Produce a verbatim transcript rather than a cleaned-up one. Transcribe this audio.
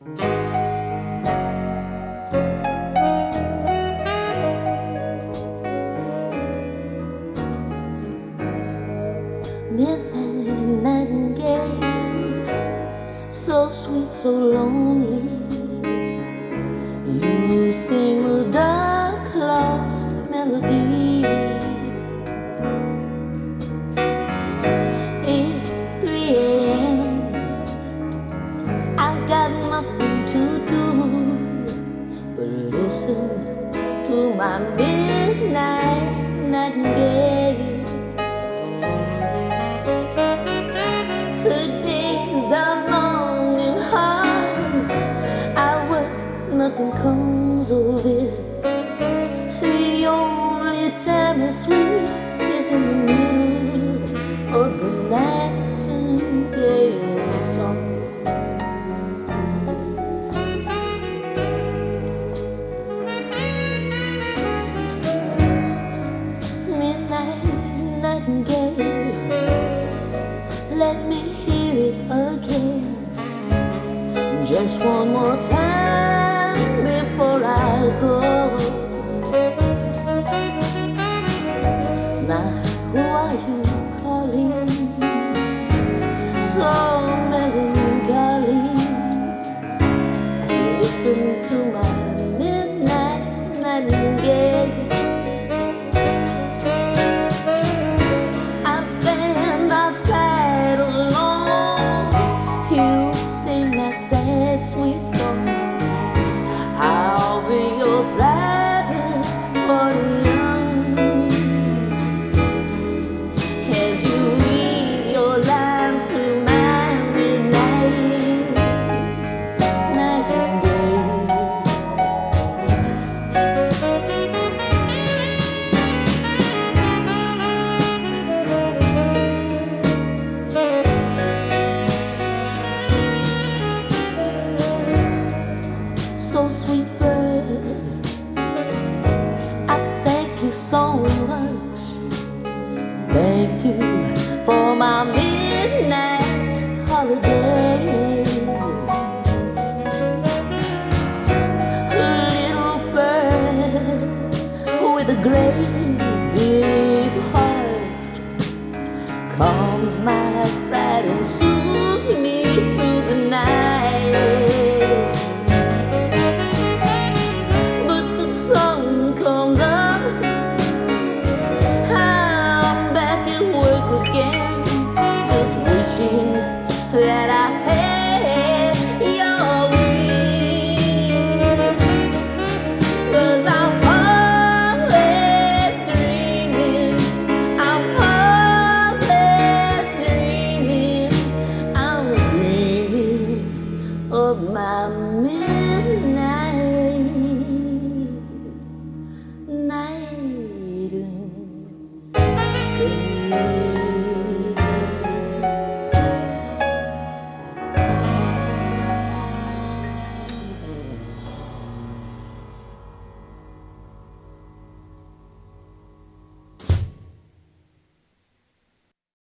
Midnight nightingale, so sweet, so lonely. You sing a dark, lost melody. It's three a m I got nothing to do but listen to my midnight nightingale. The days are long and hard. I work, nothing comes of it. The only time is sweet is in the middle of the nightingale song. Midnight nightingale, let me hear it again, just one more time before I go. Now, who are you calling? So melancholy. I listen to my midnight nightingale. Sweet song, I'll be your flagon for the young, as you weave your lines through my midnight nightingale. So sweet bird, I thank you so much. Thank you for my midnight holiday. Little bird with a great big heart, calms my fright and soothes me through the night. That I